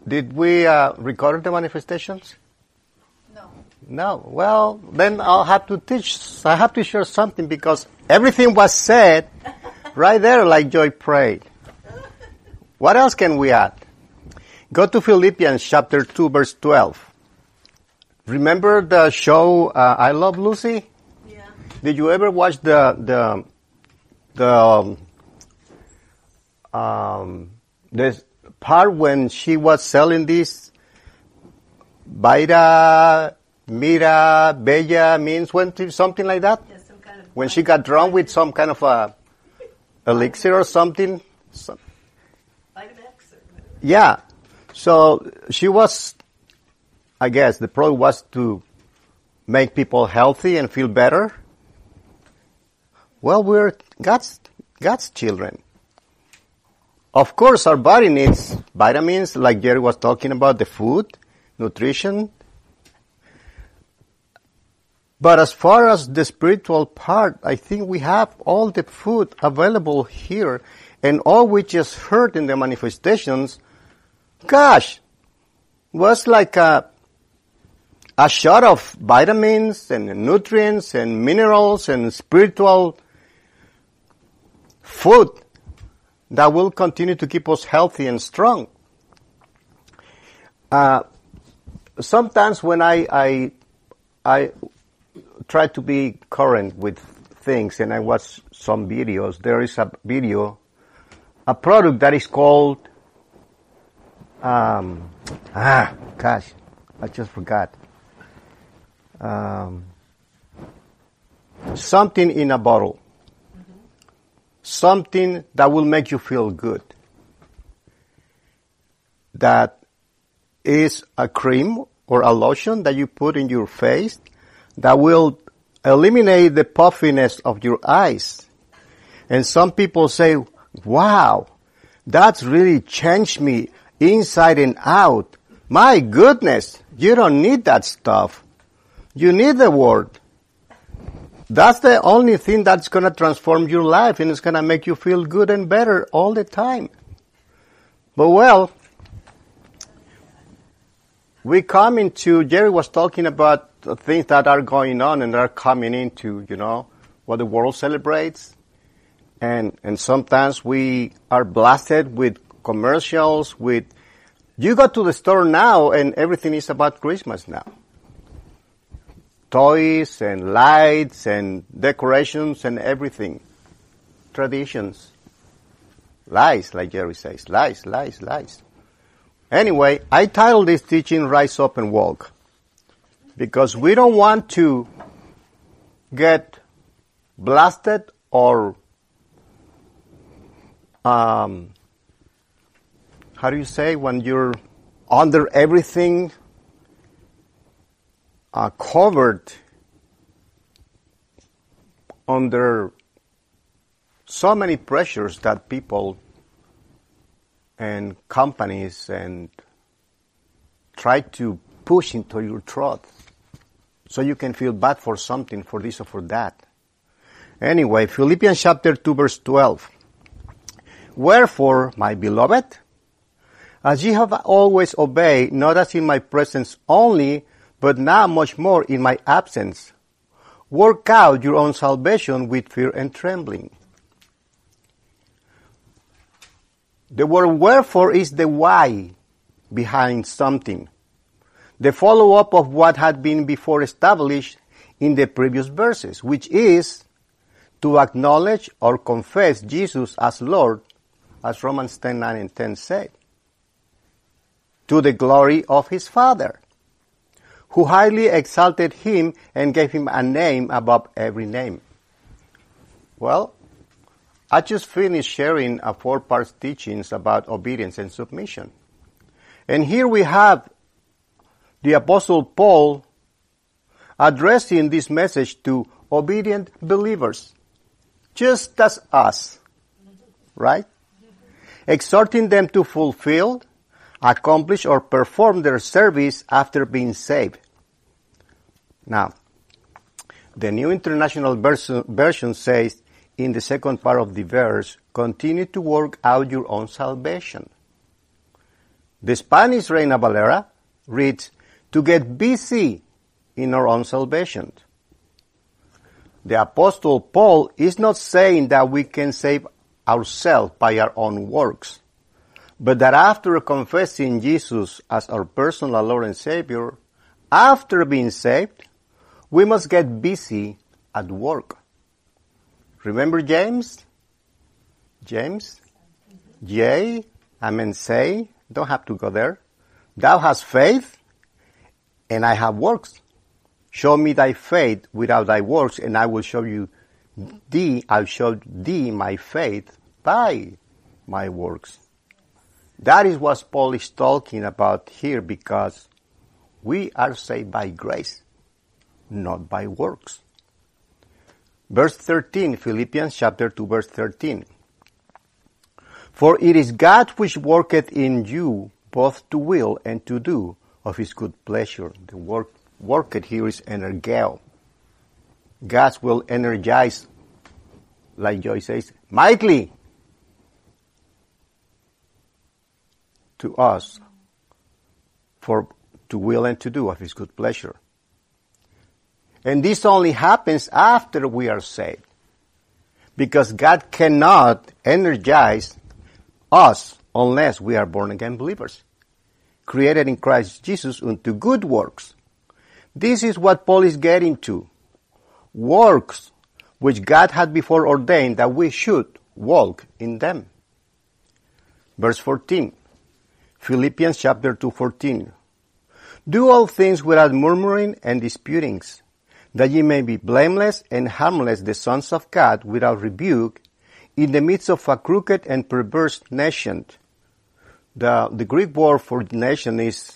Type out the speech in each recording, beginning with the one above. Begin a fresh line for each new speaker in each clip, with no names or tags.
Did we record the manifestations?
No.
No. Well, then I have to share something because everything was said right there like Joy prayed. What else can we add? Go to Philippians chapter 2, verse 12. Remember the show I Love Lucy?
Yeah.
Did you ever watch the part when she was selling this Baira, Mira, Bella means something like that?
Yeah, some kind of
When she got drunk with some kind of a elixir or something?
Vitamex or whatever.
Yeah. So she was, I guess, the product was to make people healthy and feel better. Well, we're God's children. Of course, our body needs vitamins, like Jerry was talking about, the food, nutrition. But as far as the spiritual part, I think we have all the food available here, and all we just heard in the manifestations, gosh, was like a shot of vitamins and nutrients and minerals and spiritual food that will continue to keep us healthy and strong. Sometimes when I try to be current with things and I watch some videos, there is a product that is called, gosh, I just forgot. Something in a bottle. Something that will make you feel good. That is a cream or a lotion that you put in your face that will eliminate the puffiness of your eyes. And some people say, wow, that's really changed me inside and out. My goodness, you don't need that stuff. You need the Word. That's the only thing that's going to transform your life, and it's going to make you feel good and better all the time. But well, we come into, Jerry was talking about the things that are going on and are coming into, what the world celebrates. And sometimes we are blasted with commercials, you go to the store now and everything is about Christmas now. Toys and lights and decorations and everything. Traditions. Lies, like Jerry says. Lies, lies, lies. Anyway, I titled this teaching Rise Up and Walk. Because we don't want to get blasted or, how do you say, when you're under everything, covered under so many pressures that people and companies and try to push into your throat so you can feel bad for something, for this or for that. Anyway, Philippians chapter 2 verse 12. Wherefore, my beloved, as ye have always obeyed, not as in my presence only, but now much more in my absence, work out your own salvation with fear and trembling. The word wherefore is the why behind something, the follow-up of what had been before established in the previous verses, which is to acknowledge or confess Jesus as Lord, as Romans 10:9 and 10 say, to the glory of his Father, who highly exalted him and gave him a name above every name. Well, I just finished sharing a 4-part teachings about obedience and submission. And here we have the Apostle Paul addressing this message to obedient believers, just as us, right? Exhorting them to fulfill, accomplish, or perform their service after being saved. Now, the New International Version says, in the second part of the verse, continue to work out your own salvation. The Spanish Reina Valera reads, to get busy in our own salvation. The Apostle Paul is not saying that we can save ourselves by our own works, but that after confessing Jesus as our personal Lord and Savior, after being saved, we must get busy at work. Remember James? James? Yea, amen, say. Don't have to go there. Thou hast faith, and I have works. Show me thy faith without thy works, and I will show thee my faith by my works. That is what Paul is talking about here, because we are saved by grace, not by works. Verse 13, Philippians chapter 2, verse 13. For it is God which worketh in you both to will and to do of his good pleasure. The word worketh here is energeo. God will energize, like Joy says, mightily to us for to will and to do of his good pleasure. And this only happens after we are saved, because God cannot energize us unless we are born again believers, created in Christ Jesus unto good works. This is what Paul is getting to. Works which God had before ordained that we should walk in them. Verse 14, Philippians chapter 2:14. Do all things without murmuring and disputings, that ye may be blameless and harmless, the sons of God, without rebuke, in the midst of a crooked and perverse nation. The Greek word for nation is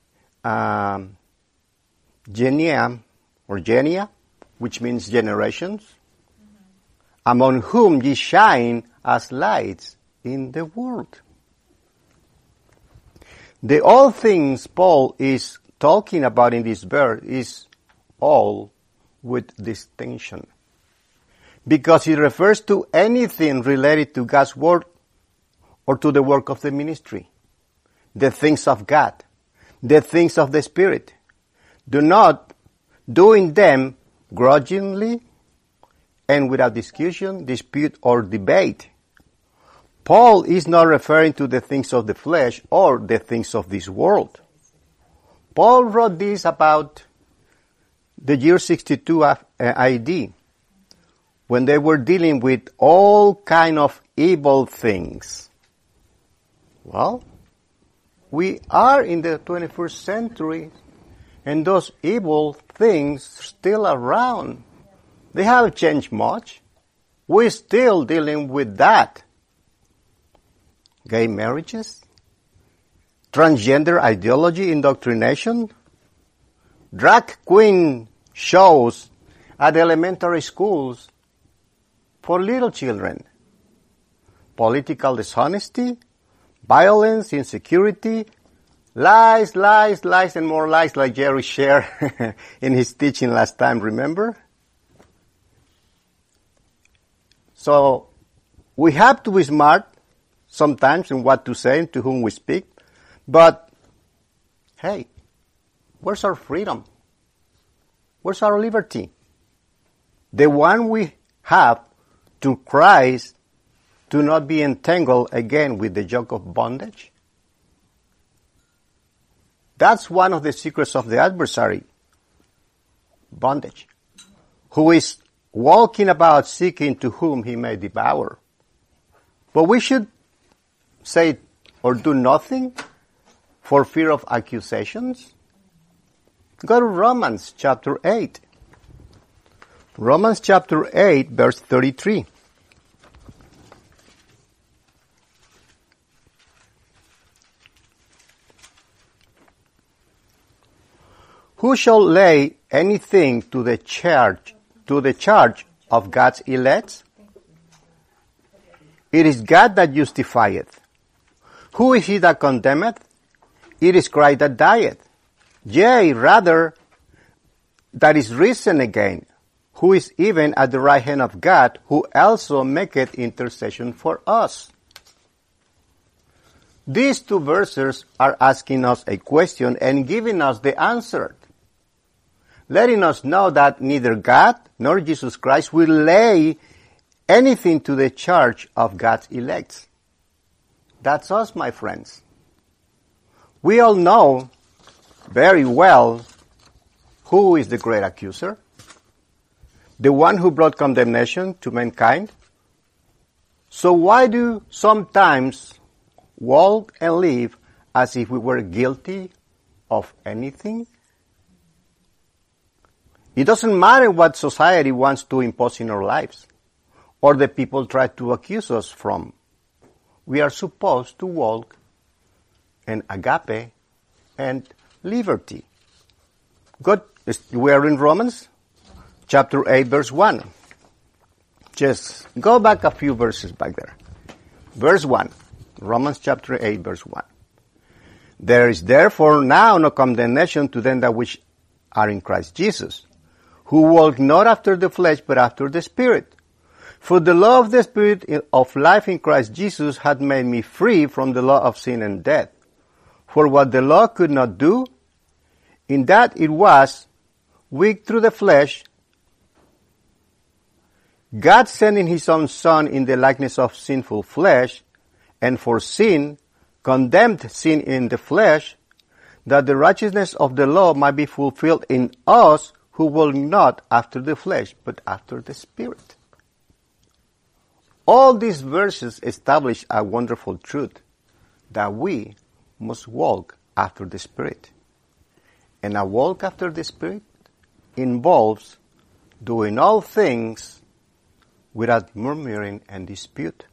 genia, which means generations, among whom ye shine as lights in the world. The all things Paul is talking about in this verse is all with distinction, because it refers to anything related to God's word or to the work of the ministry, the things of God, the things of the Spirit. Do not doing them grudgingly and without discussion, dispute, or debate. Paul is not referring to the things of the flesh or the things of this world. Paul wrote this about the year 62 AD, when they were dealing with all kind of evil things. Well, we are in the 21st century, and those evil things still around. They haven't changed much. We're still dealing with that. Gay marriages, transgender ideology, indoctrination, drag queen shows at elementary schools for little children, political dishonesty, violence, insecurity, lies, and more lies, like Jerry shared in his teaching last time, remember? So we have to be smart sometimes in what to say and to whom we speak, but hey, where's our freedom? Where's our liberty? The one we have to Christ, to not be entangled again with the yoke of bondage. That's one of the secrets of the adversary, bondage, who is walking about seeking to whom he may devour. But we should say or do nothing for fear of accusations. Go to Romans chapter 8. Romans chapter 8, verse 33. Who shall lay anything to the charge of God's elect? It is God that justifieth. Who is he that condemneth? It is Christ that dieth. Yea, rather, that is risen again, who is even at the right hand of God, who also maketh intercession for us. These two verses are asking us a question and giving us the answer, letting us know that neither God nor Jesus Christ will lay anything to the charge of God's elect. That's us, my friends. We all know very well who is the great accuser, the one who brought condemnation to mankind. So why do sometimes walk and live as if we were guilty of anything? It doesn't matter what society wants to impose in our lives or the people try to accuse us from. We are supposed to walk in agape and liberty. Good. We are in Romans chapter 8 verse 1. Just go back a few verses back there. Verse 1. Romans chapter 8 verse 1. There is therefore now no condemnation to them that which are in Christ Jesus, who walk not after the flesh but after the Spirit. For the law of the Spirit of life in Christ Jesus had made me free from the law of sin and death. For what the law could not do, in that it was weak through the flesh, God sending his own Son in the likeness of sinful flesh, and for sin, condemned sin in the flesh, that the righteousness of the law might be fulfilled in us who walk not after the flesh, but after the Spirit. All these verses establish a wonderful truth, that we must walk after the Spirit. And a walk after the Spirit involves doing all things without murmuring and dispute.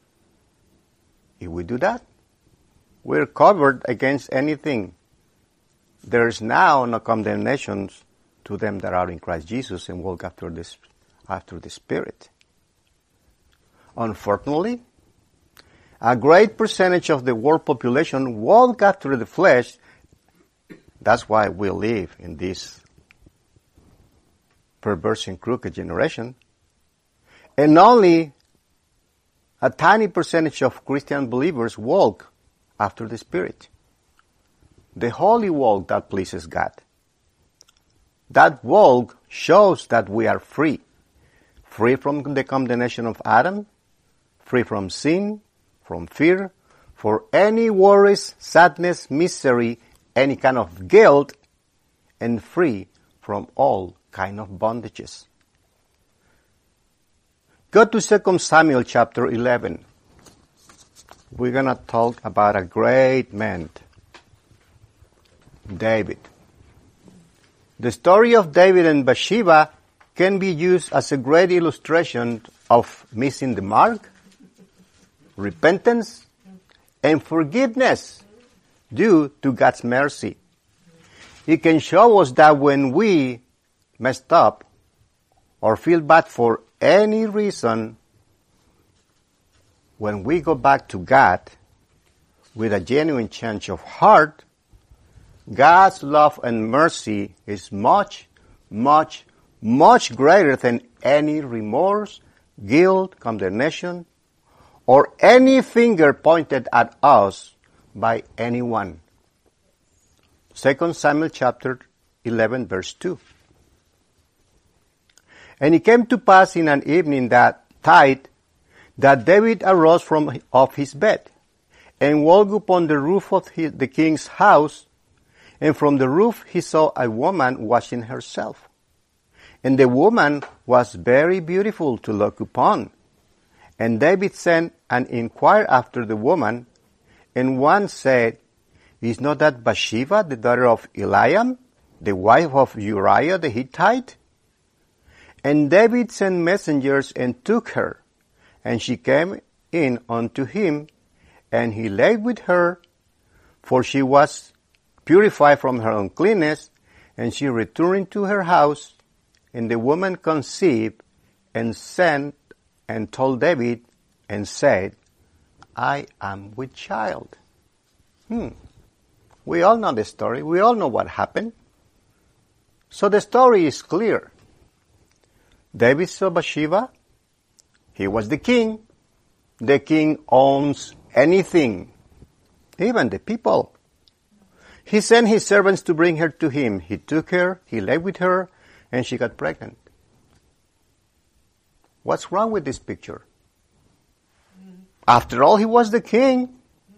If we do that, we're covered against anything. There is now no condemnation to them that are in Christ Jesus and walk after the Spirit. Unfortunately, a great percentage of the world population walk after the flesh. That's why we live in this perverse and crooked generation. And only a tiny percentage of Christian believers walk after the Spirit. The holy walk that pleases God. That walk shows that we are free. Free from the condemnation of Adam, free from sin, from fear, for any worries, sadness, misery, any kind of guilt, and free from all kind of bondages. Go to 2 Samuel chapter 11. We're going to talk about a great man, David. The story of David and Bathsheba can be used as a great illustration of missing the mark, repentance, and forgiveness due to God's mercy. It can show us that when we messed up or feel bad for any reason, when we go back to God with a genuine change of heart, God's love and mercy is much, much, much greater than any remorse, guilt, condemnation, or any finger pointed at us by anyone. 2 Samuel chapter 11 verse 2. And it came to pass in an evening that tide, that David arose off his bed, and walked upon the roof of the king's house, and from the roof he saw a woman washing herself. And the woman was very beautiful to look upon. And David sent and inquired after the woman, and one said, Is not that Bathsheba, the daughter of Eliam, the wife of Uriah the Hittite? And David sent messengers and took her, and she came in unto him, and he lay with her, for she was purified from her uncleanness, and she returned to her house, and the woman conceived, and sent and told David, and said, I am with child. We all know the story. We all know what happened. So the story is clear. David saw Bathsheba. He was the king. The king owns anything. even the people. He sent his servants to bring her to him. He took her, he lay with her, and she got pregnant. What's wrong with this picture? After all, he was the king.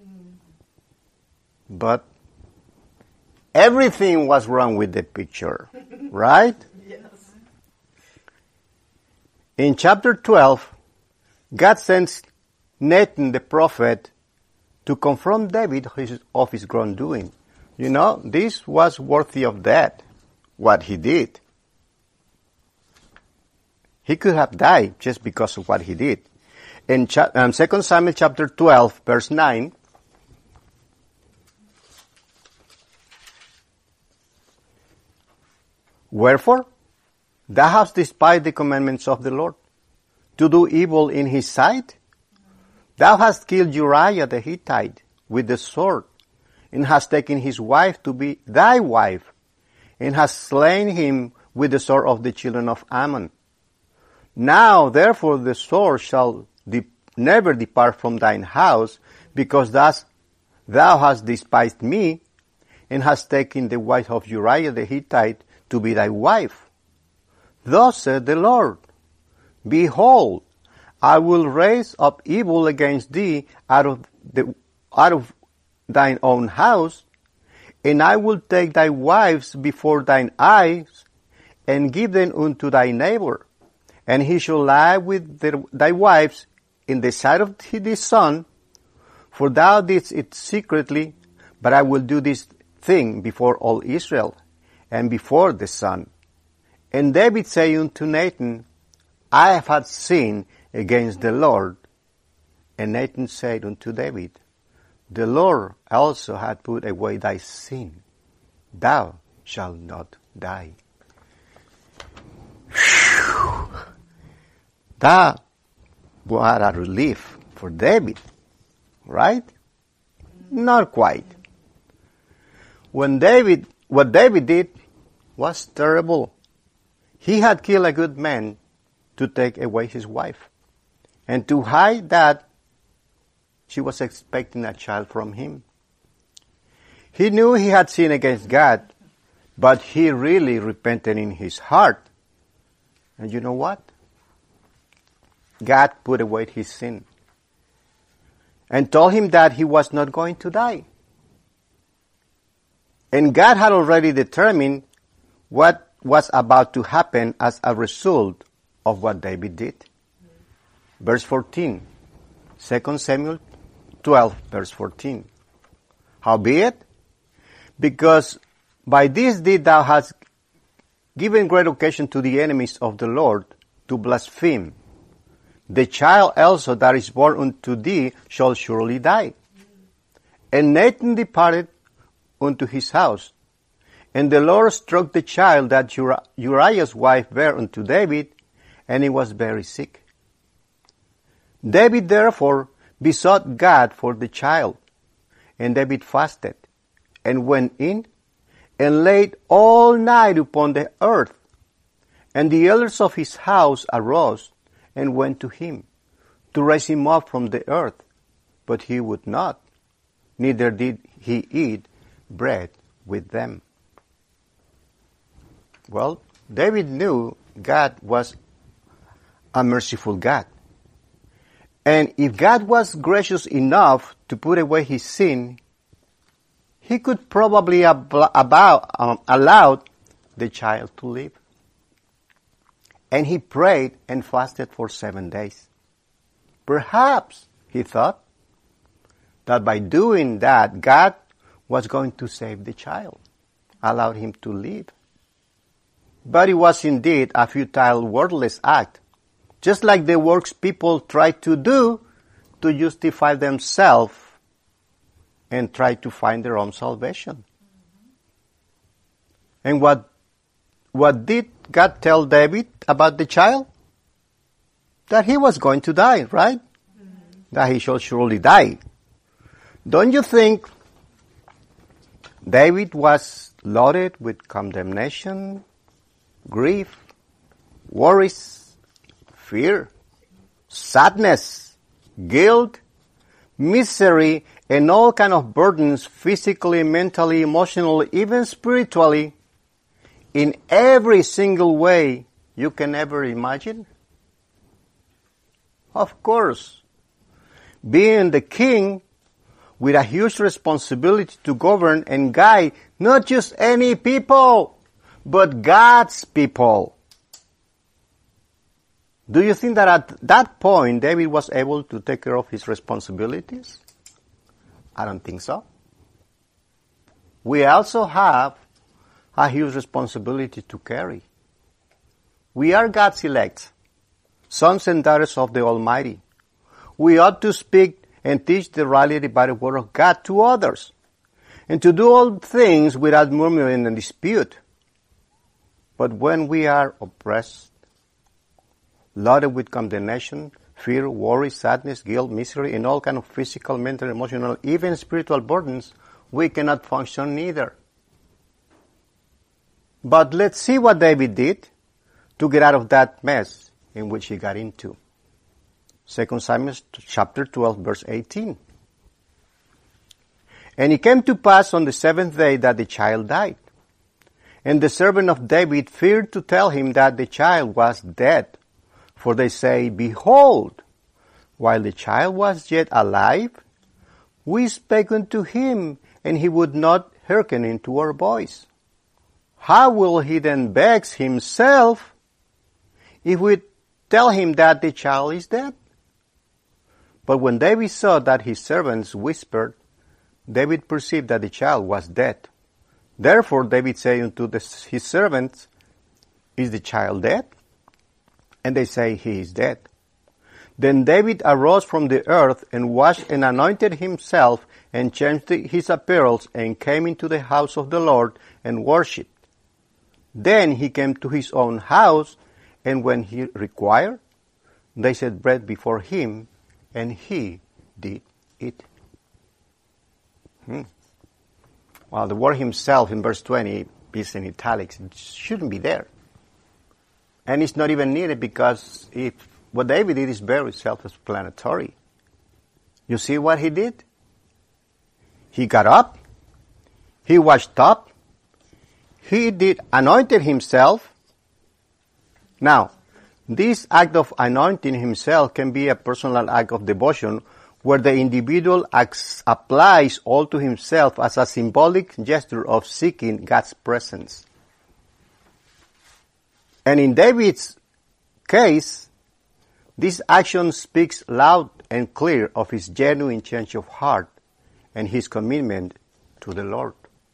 But everything was wrong with the picture, right?
Yes.
In chapter 12, God sends Nathan the prophet to confront David of his wrongdoing. You know, this was worthy of death, what he did. He could have died just because of what he did. In 2 Samuel chapter 12, verse 9, wherefore, thou hast despised the commandments of the Lord, to do evil in his sight. Thou hast killed Uriah the Hittite with the sword, and hast taken his wife to be thy wife, and hast slain him with the sword of the children of Ammon. Now therefore the sword shall never depart from thine house, because thou hast despised me, and hast taken the wife of Uriah the Hittite to be thy wife. Thus said the Lord, behold, I will raise up evil against thee out of thine own house, and I will take thy wives before thine eyes, and give them unto thy neighbor, and he shall lie with thy wives in the sight of his son, for thou didst it secretly, but I will do this thing before all Israel, and before the sun. And David said unto Nathan, I have had sin against the Lord. And Nathan said unto David, the Lord also hath put away thy sin. Thou shalt not die. Whew. That was a relief for David, right? Not quite. What David did was terrible. He had killed a good man to take away his wife. And to hide that, she was expecting a child from him. He knew he had sinned against God, but he really repented in his heart. And you know what? God put away his sin and told him that he was not going to die. And God had already determined what was about to happen as a result of what David did. Verse 14, 2 Samuel 12, verse 14. Howbeit, because by this deed thou hast given great occasion to the enemies of the Lord to blaspheme, the child also that is born unto thee shall surely die. And Nathan departed unto his house, and the Lord struck the child that Uriah's wife bare unto David, and he was very sick. David therefore besought God for the child, and David fasted, and went in, and laid all night upon the earth. And the elders of his house arose, and went to him, to raise him up from the earth. But he would not, neither did he eat bread with them. Well, David knew God was a merciful God. And if God was gracious enough to put away his sin, he could probably allow the child to live. And he prayed and fasted for 7 days. Perhaps, he thought, that by doing that, God was going to save the child, allowed him to live. But it was indeed a futile, worthless act, just like the works people try to do to justify themselves and try to find their own salvation. And what did God tell David about the child? That he was going to die, right? Mm-hmm. That he shall surely die. Don't you think David was loaded with condemnation, grief, worries, fear, sadness, guilt, misery, and all kind of burdens, physically, mentally, emotionally, even spiritually, in every single way you can ever imagine? Of course. Being the king with a huge responsibility to govern and guide not just any people, but God's people. Do you think that at that point David was able to take care of his responsibilities? I don't think so. We also have a huge responsibility to carry. We are God's elect, sons and daughters of the Almighty. We ought to speak and teach the rightly divided word of God to others, and to do all things without murmuring and dispute. But when we are oppressed, loaded with condemnation, fear, worry, sadness, guilt, misery, and all kind of physical, mental, emotional, even spiritual burdens, we cannot function neither. But let's see what David did to get out of that mess in which he got into. 2 Samuel chapter 12, verse 18. And it came to pass on the seventh day that the child died. And the servant of David feared to tell him that the child was dead. For they say, Behold, while the child was yet alive, we spake unto him, and he would not hearken unto our voice. How will he then vex himself if we tell him that the child is dead? But when David saw that his servants whispered, David perceived that the child was dead. Therefore David said unto his servants, Is the child dead? And they say, He is dead. Then David arose from the earth and washed and anointed himself and changed his apparel and came into the house of the Lord and worshipped. Then he came to his own house, and when he required, they set bread before him, and he did eat. Well, the word himself in verse 20 is in italics. It shouldn't be there. And it's not even needed because what David did is very self-explanatory. You see what he did? He got up, he washed up, he anointed himself. Now, this act of anointing himself can be a personal act of devotion where the individual applies all to himself as a symbolic gesture of seeking God's presence. And in David's case, this action speaks loud and clear of his genuine change of heart and his commitment to the Lord.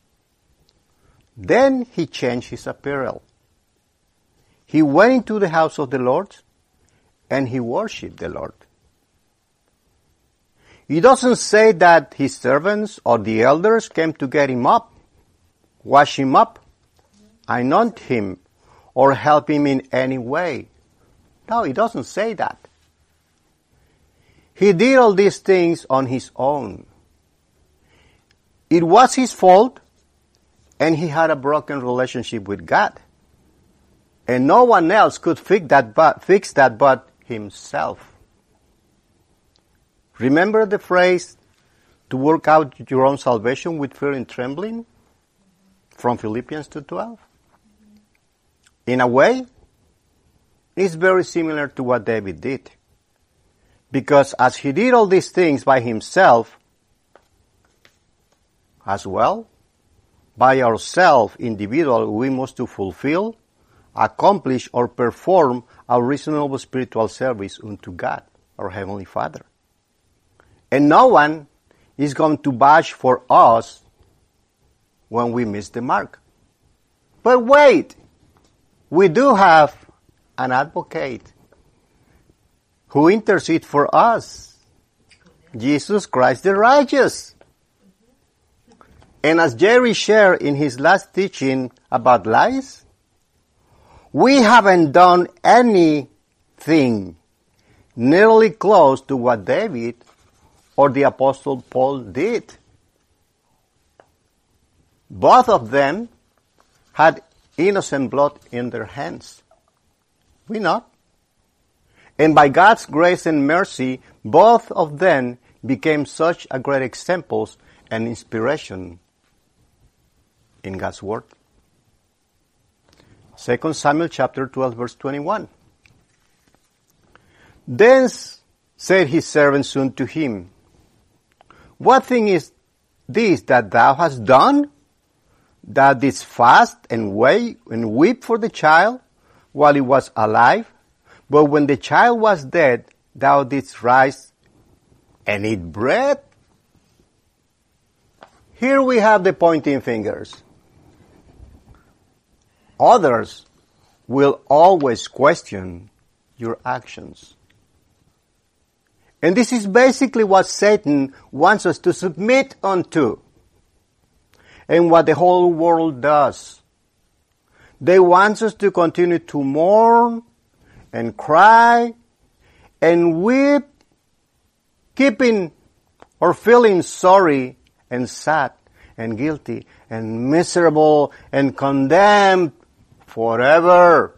Then he changed his apparel. He went into the house of the Lord and he worshipped the Lord. He doesn't say that his servants or the elders came to get him up, wash him up, anoint him, or help him in any way. No, he doesn't say that. He did all these things on his own. It was his fault, and he had a broken relationship with God. And no one else could fix that but himself. Remember the phrase, to work out your own salvation with fear and trembling? From Philippians 2:12? In a way, it's very similar to what David did. Because as he did all these things by himself, as well, by ourselves, individual, we must to fulfill, accomplish, or perform our reasonable spiritual service unto God, our Heavenly Father. And no one is going to vouch for us when we miss the mark. But wait, we do have an advocate who intercedes for us, Jesus Christ the righteous. And as Jerry shared in his last teaching about lies, we haven't done anything nearly close to what David or the Apostle Paul did. Both of them had innocent blood in their hands. We not. And by God's grace and mercy, both of them became such a great examples and inspiration in God's Word. 2 Samuel chapter 12 verse 21. Then said his servants unto him, What thing is this that thou hast done? Thou didst fast and wait and weep for the child while he was alive, but when the child was dead, thou didst rise and eat bread? Here we have the pointing fingers. Others will always question your actions. And this is basically what Satan wants us to submit unto. And what the whole world does. They want us to continue to mourn and cry and weep, keeping or feeling sorry and sad and guilty and miserable and condemned forever.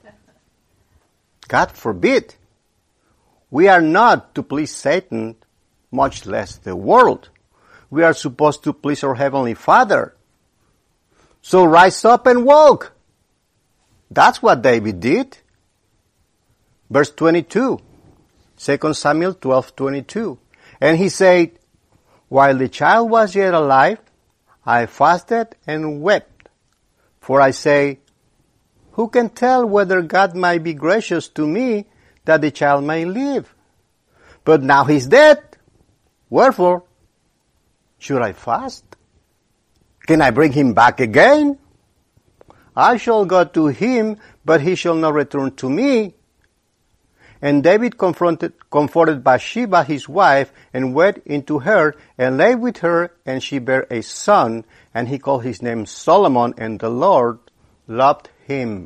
God forbid. We are not to please Satan, much less the world. We are supposed to please our Heavenly Father. So rise up and walk. That's what David did. Verse 22, 2 Samuel 12:22. And he said, While the child was yet alive, I fasted and wept. For I say, Who can tell whether God might be gracious to me that the child may live? But now he's dead. Wherefore should I fast? Can I bring him back again? I shall go to him, but he shall not return to me. And David comforted Bathsheba his wife, and went into her, and lay with her, and she bare a son, and he called his name Solomon, and the Lord loved him.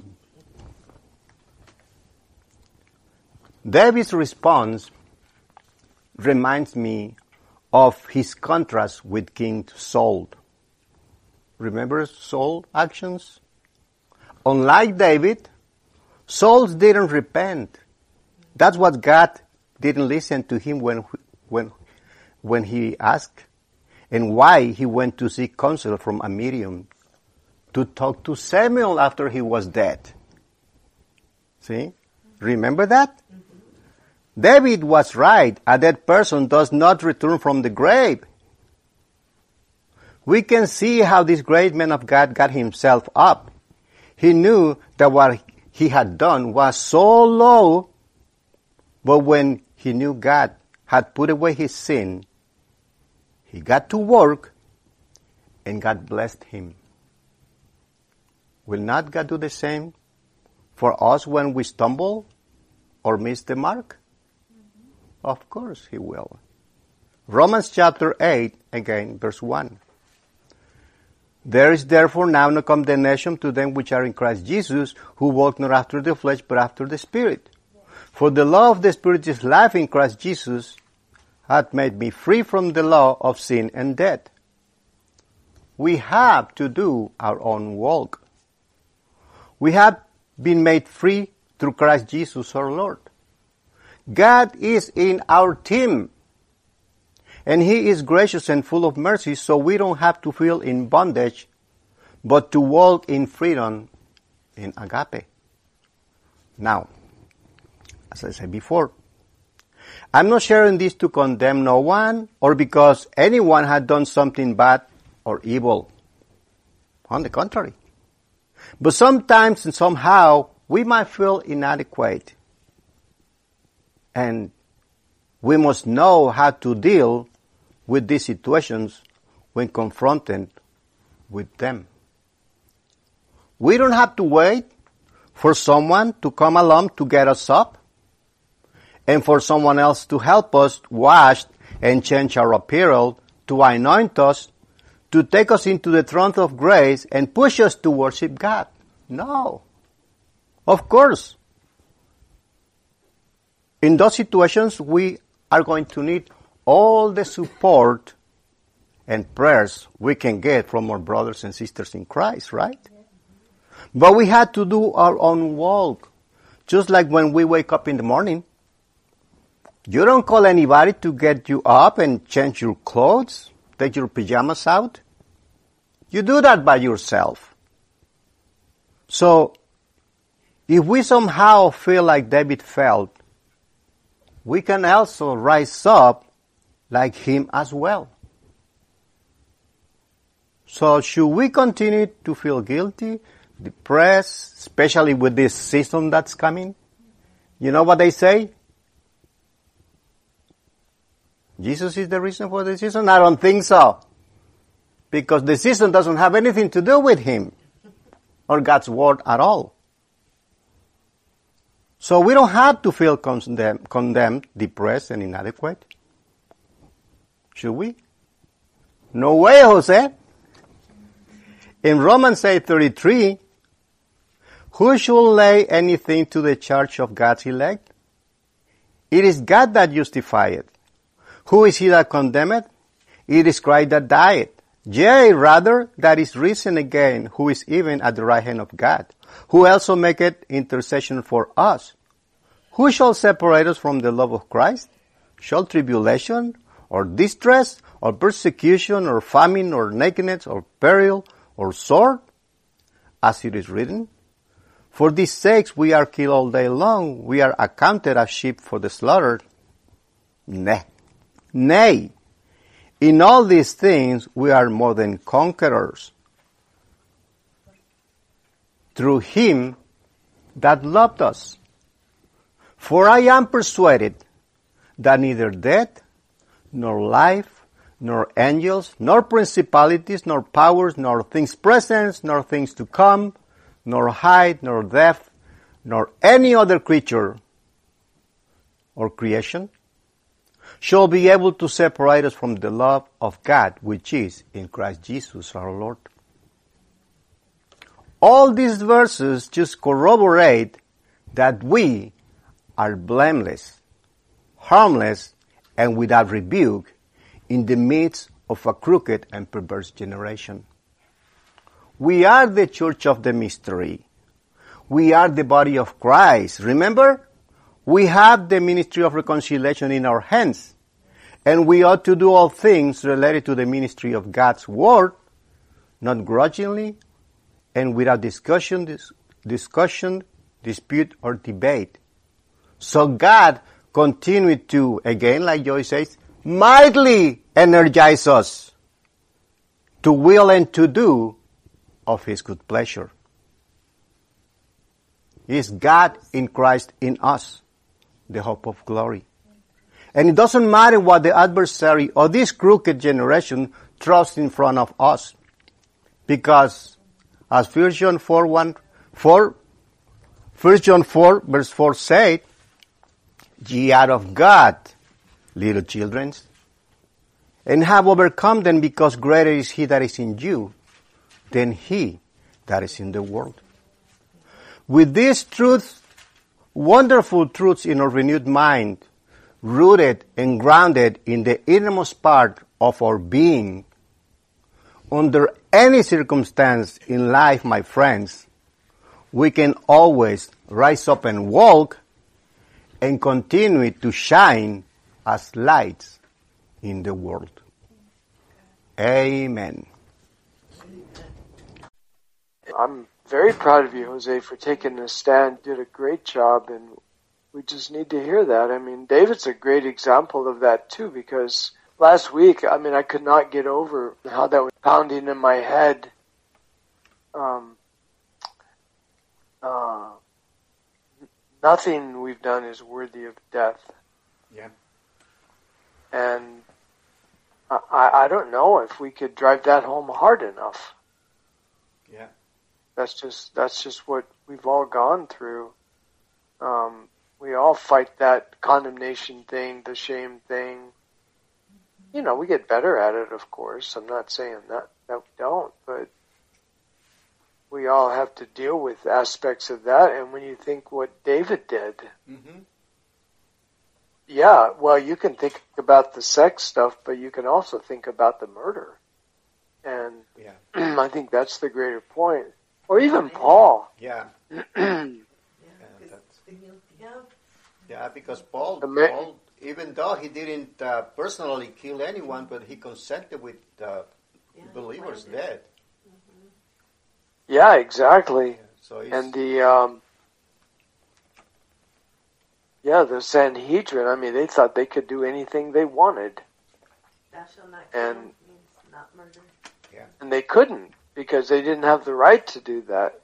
David's response reminds me of his contrast with King Saul. Remember Saul's actions? Unlike David, Saul didn't repent. That's what God didn't listen to him when he asked, and why he went to seek counsel from a medium to talk to Samuel after he was dead. See? Remember that? David was right. A dead person does not return from the grave. We can see how this great man of God got himself up. He knew that what he had done was so low, but when he knew God had put away his sin, he got to work and God blessed him. Will not God do the same for us when we stumble or miss the mark? Of course he will. Romans chapter 8, again, verse 1. There is therefore now no condemnation to them which are in Christ Jesus, who walk not after the flesh, but after the Spirit. For the law of the Spirit is life in Christ Jesus, hath made me free from the law of sin and death. We have to do our own walk. We have been made free through Christ Jesus our Lord. God is in our team. And He is gracious and full of mercy, so we don't have to feel in bondage, but to walk in freedom in agape. Now, as I said before, I'm not sharing this to condemn no one or because anyone had done something bad or evil. On the contrary. But sometimes and somehow we might feel inadequate. And we must know how to deal with these situations when confronted with them. We don't have to wait for someone to come along to get us up and for someone else to help us wash and change our apparel, to anoint us, to take us into the throne of grace and push us to worship God. No. Of course. In those situations, we are going to need all the support and prayers we can get from our brothers and sisters in Christ, right? But we had to do our own walk. Just like when we wake up in the morning, You don't call anybody to get you up and change your clothes, take your pajamas out. You do that by yourself. So, if we somehow feel like David felt, we can also rise up like him as well. So should we continue to feel guilty, depressed, especially with this season that's coming? You know what they say? Jesus is the reason for the season? I don't think so. Because the season doesn't have anything to do with him or God's word at all. So we don't have to feel condemned, depressed, and inadequate. Should we? No way, Jose. In Romans 8:33, who shall lay anything to the charge of God's elect? It is God that justifieth. Who is he that condemneth? It is Christ that died. Yea, rather, that is risen again, who is even at the right hand of God, who also maketh intercession for us. Who shall separate us from the love of Christ? Shall tribulation, or distress, or persecution, or famine, or nakedness, or peril, or sword? As it is written, for these sakes we are killed all day long, we are accounted as sheep for the slaughter. Nay, in all these things we are more than conquerors, through him that loved us. For I am persuaded that neither death, nor life, nor angels, nor principalities, nor powers, nor things present, nor things to come, nor height, nor depth, nor any other creature or creation shall be able to separate us from the love of God, which is in Christ Jesus our Lord. All these verses just corroborate that we are blameless, harmless, and without rebuke in the midst of a crooked and perverse generation. We are the church of the mystery. We are the body of Christ. Remember? We have the ministry of reconciliation in our hands. And we ought to do all things related to the ministry of God's word, not grudgingly and without discussion, dispute, or debate. So God continued to, again, like Joyce says, mightily energize us to will and to do of his good pleasure. Is God in Christ in us, the hope of glory. And it doesn't matter what the adversary or this crooked generation throws in front of us. Because as 1 John 4 verse 4 said, ye are of God, little children, and have overcome them, because greater is he that is in you than he that is in the world. With these truths, wonderful truths in our renewed mind, rooted and grounded in the innermost part of our being, under any circumstance in life, my friends, we can always rise up and walk and continue to shine as lights in the world. Amen.
I'm very proud of you, Jose, for taking a stand. You did a great job, and we just need to hear that. I mean, David's a great example of that too, because last week, I could not get over how that was pounding in my head. Nothing we've done is worthy of death.
Yeah.
And I don't know if we could drive that home hard enough.
Yeah.
That's just what we've all gone through. We all fight that condemnation thing, the shame thing. You know, we get better at it, of course. I'm not saying that we don't, but we all have to deal with aspects of that. And when you think what David did, yeah, well, you can think about the sex stuff, but you can also think about the murder. And I think that's the greater point. Or even Paul.
Yeah.
Yeah,
Yeah, because Paul even though he didn't personally kill anyone, but he consented with believers' death.
Yeah, exactly.
So
And the Sanhedrin, I mean, they thought they could do anything they wanted.
Thou shalt not kill
And
means not murder.
and they couldn't because they didn't have the right to do that.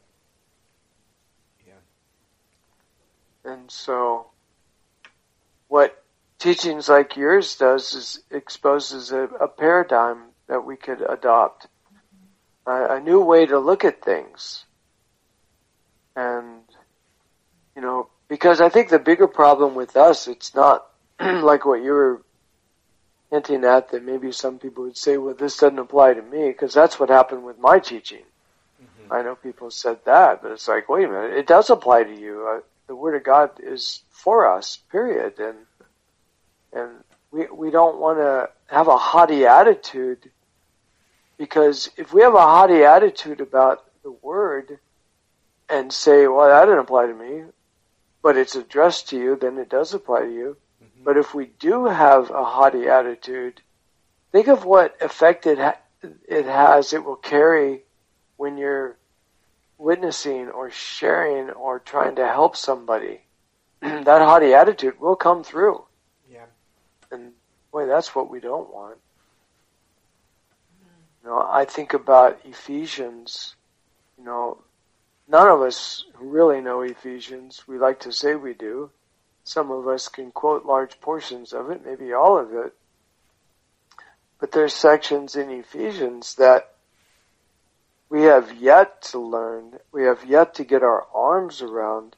Yeah.
And so what teachings like yours does is exposes a paradigm that we could adopt, a new way to look at things. And, because I think the bigger problem with us, it's not like what you were hinting at, that maybe some people would say, well, this doesn't apply to me, because that's what happened with my teaching. Mm-hmm. I know people said that, but it's like, wait a minute, it does apply to you. The Word of God is for us, period. And we don't want to have a haughty attitude, because if we have a haughty attitude about the Word and say, well, that didn't apply to me, but it's addressed to you, then it does apply to you. Mm-hmm. But if we do have a haughty attitude, think of what effect it will carry when you're witnessing or sharing or trying to help somebody. That haughty attitude will come through.
Yeah.
And boy, that's what we don't want. I think about Ephesians. None of us really know Ephesians. We like to say we do. Some of us can quote large portions of it, maybe all of it. But there's sections in Ephesians that we have yet to learn. We have yet to get our arms around.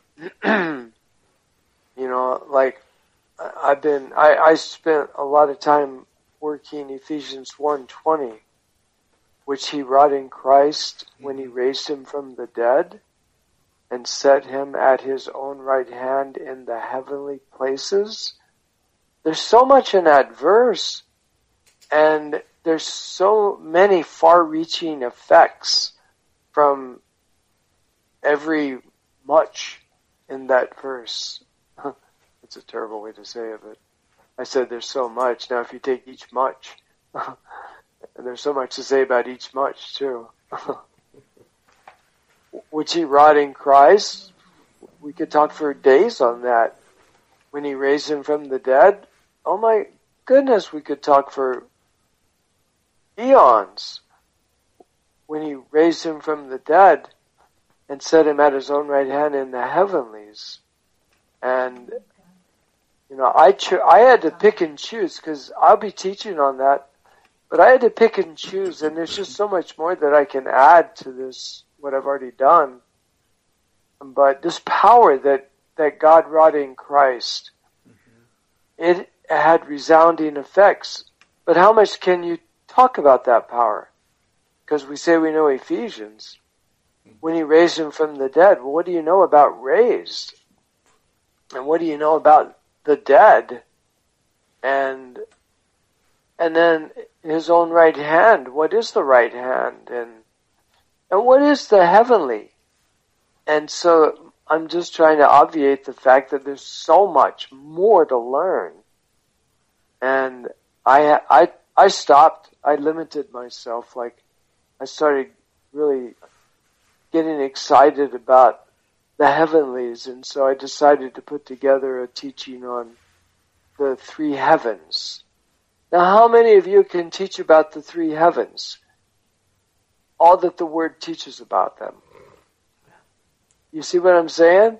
Like I spent a lot of time working Ephesians 1:20, which he wrought in Christ when he raised him from the dead and set him at his own right hand in the heavenly places. There's so much in that verse, and there's so many far-reaching effects from every much in that verse. It's a terrible way to say of it. I said there's so much. Now if you take each much, and there's so much to say about each much too. Which he wrought in Christ. We could talk for days on that. When he raised him from the dead, oh my goodness, we could talk for eons. When he raised him from the dead and set him at his own right hand in the heavenlies. And, I had to pick and choose, because I'll be teaching on that, but I had to pick and choose, and there's just so much more that I can add to this, what I've already done. But this power that God wrought in Christ, it had resounding effects. But how much can you talk about that power? Because we say we know Ephesians. When he raised him from the dead, well, what do you know about raised? And what do you know about the dead? And then his own right hand. What is the right hand? And what is the heavenly? And so I'm just trying to obviate the fact that there's so much more to learn. And I stopped. I limited myself. Like, I started really getting excited about the heavenlies, and so I decided to put together a teaching on the three heavens. Now, how many of you can teach about the three heavens? All that the Word teaches about them. You see what I'm saying?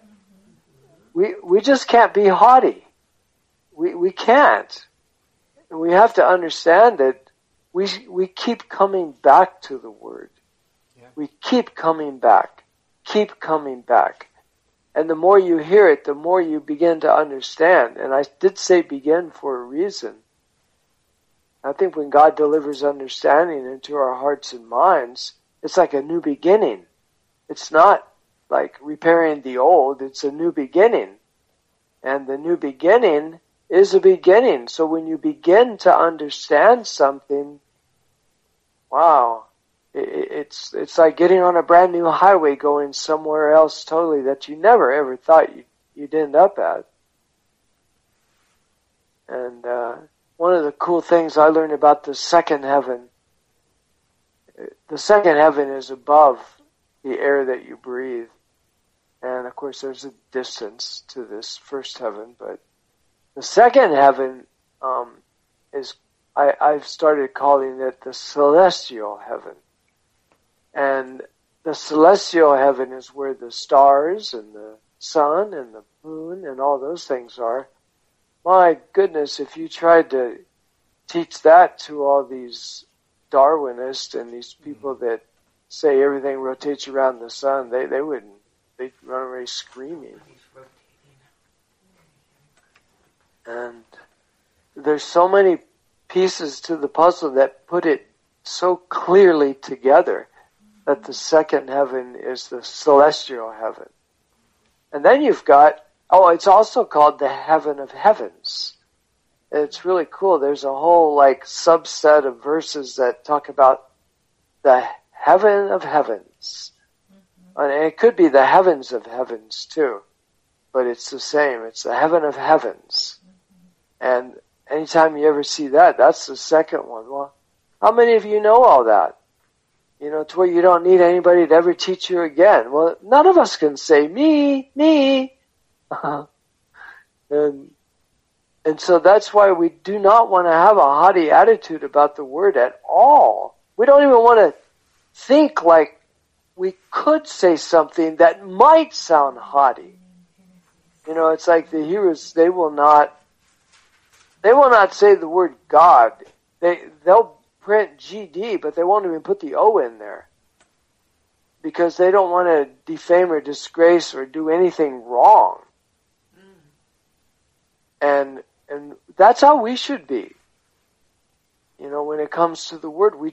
We just can't be haughty. We can't. And we have to understand that we keep coming back to the Word. Yeah. We keep coming back. Keep coming back. And the more you hear it, the more you begin to understand. And I did say begin for a reason. I think when God delivers understanding into our hearts and minds, it's like a new beginning. It's not like repairing the old, it's a new beginning. And the new beginning is a beginning. So when you begin to understand something, wow, it's like getting on a brand new highway going somewhere else totally that you never ever thought you'd end up at. And one of the cool things I learned about the second heaven is above the air that you breathe. And of course there's a distance to this first heaven, but the second heaven I've started calling it the celestial heaven. And the celestial heaven is where the stars and the sun and the moon and all those things are. My goodness, if you tried to teach that to all these Darwinists and these people that say everything rotates around the sun, they wouldn't. They'd run away screaming. And there's so many pieces to the puzzle that put it so clearly together that the second heaven is the celestial heaven. And then you've got, it's also called the heaven of heavens. And it's really cool. There's a whole subset of verses that talk about the heaven of heavens. And it could be the heavens of heavens too. But it's the same. It's the heaven of heavens. And anytime you ever see that, that's the second one. Well, how many of you know all that? To where you don't need anybody to ever teach you again. Well, none of us can say, me. And so that's why we do not want to have a haughty attitude about the word at all. We don't even want to think like we could say something that might sound haughty. It's like the Hebrews, they will not say the word God. They'll print GD, but they won't even put the O in there. Because they don't want to defame or disgrace or do anything wrong. And that's how we should be. When it comes to the word, we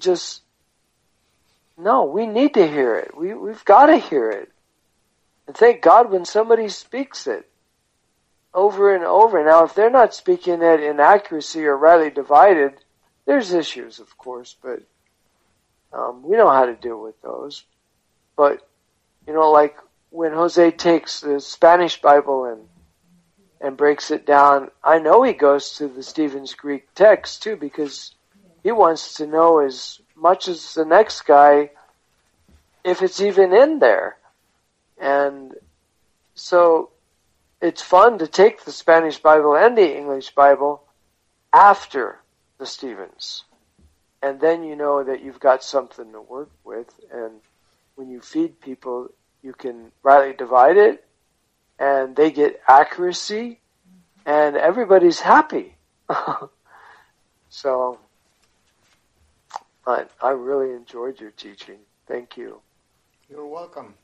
need to hear it. We've got to hear it. And thank God when somebody speaks it over and over. Now, if they're not speaking it in accuracy or rightly divided, there's issues, of course, but we know how to deal with those. But, like when Jose takes the Spanish Bible and breaks it down, I know he goes to the Stephen's Greek text too, because he wants to know as much as the next guy if it's even in there. And so it's fun to take the Spanish Bible and the English Bible after the Stephens. And then you know that you've got something to work with, and when you feed people, you can rightly divide it, and they get accuracy, and everybody's happy. So, I really enjoyed your teaching. Thank you.
You're welcome.